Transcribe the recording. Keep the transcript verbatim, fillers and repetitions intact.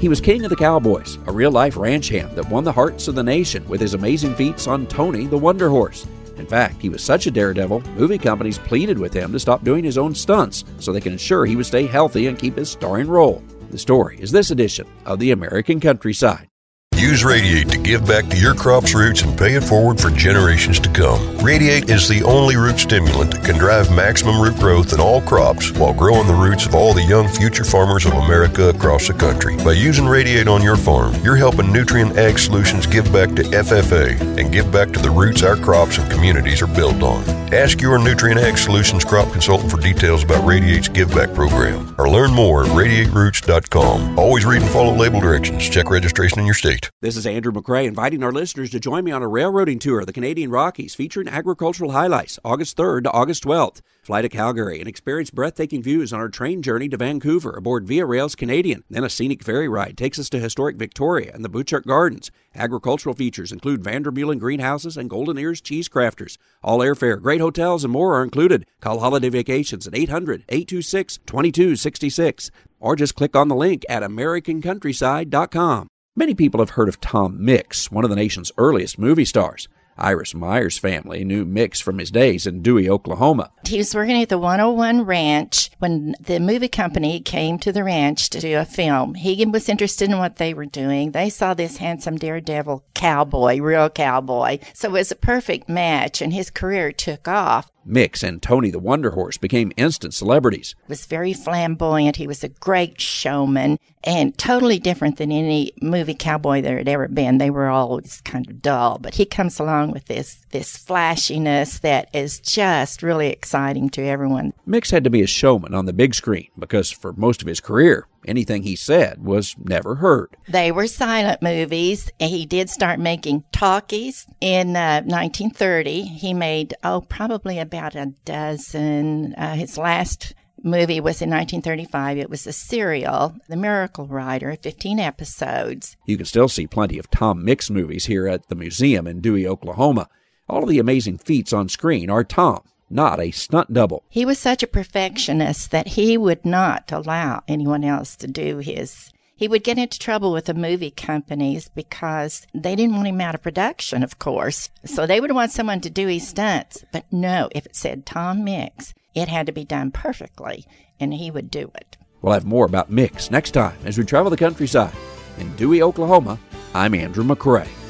He was king of the cowboys, a real-life ranch hand that won the hearts of the nation with his amazing feats on Tony the Wonder Horse. In fact, he was such a daredevil, movie companies pleaded with him to stop doing his own stunts so they can ensure he would stay healthy and keep his starring role. The story is this edition of The American Countryside. Use Radiate to give back to your crop's roots and pay it forward for generations to come. Radiate is the only root stimulant that can drive maximum root growth in all crops while growing the roots of all the young future farmers of America across the country. By using Radiate on your farm, you're helping Nutrien Ag Solutions give back to F F A and give back to the roots our crops and communities are built on. Ask your Nutrien Ag Solutions crop consultant for details about Radiate's Give Back program or learn more at radiate roots dot com. Always read and follow label directions. Check registration in your state. This is Andrew McCrae inviting our listeners to join me on a railroading tour of the Canadian Rockies featuring agricultural highlights August third to August twelfth. Fly to Calgary and experience breathtaking views on our train journey to Vancouver aboard Via Rail's Canadian. Then a scenic ferry ride takes us to historic Victoria and the Butchart Gardens. Agricultural features include Vandermeulen greenhouses and Golden Ears cheese crafters. All airfare, great hotels, and more are included. Call Holiday Vacations at eight hundred, eight two six, two two six six or just click on the link at american countryside dot com. Many people have heard of Tom Mix, one of the nation's earliest movie stars. Iris Meyer's family knew Mix from his days in Dewey, Oklahoma. He was working at the one oh one Ranch when the movie company came to the ranch to do a film. He was interested in what they were doing. They saw this handsome daredevil cowboy, real cowboy. So it was a perfect match, and his career took off. Mix and Tony the Wonder Horse became instant celebrities. He was very flamboyant. He was a great showman and totally different than any movie cowboy there had ever been. They were always kind of dull, but he comes along with this this flashiness that is just really exciting to everyone. Mix had to be a showman on the big screen because for most of his career, anything he said was never heard. They were silent movies. He did start making talkies in uh, nineteen thirty. He made, oh, probably about a dozen. Uh, his last movie was in nineteen thirty-five. It was a serial, The Miracle Rider, fifteen episodes. You can still see plenty of Tom Mix movies here at the museum in Dewey, Oklahoma. All of the amazing feats on screen are Tom, not a stunt double. He was such a perfectionist that he would not allow anyone else to do his. He would get into trouble with the movie companies because they didn't want him out of production, of course. So they would want someone to do his stunts. But no, if it said Tom Mix, it had to be done perfectly, and he would do it. We'll have more about Mix next time as we travel the countryside. In Dewey, Oklahoma, I'm Andrew McCrae.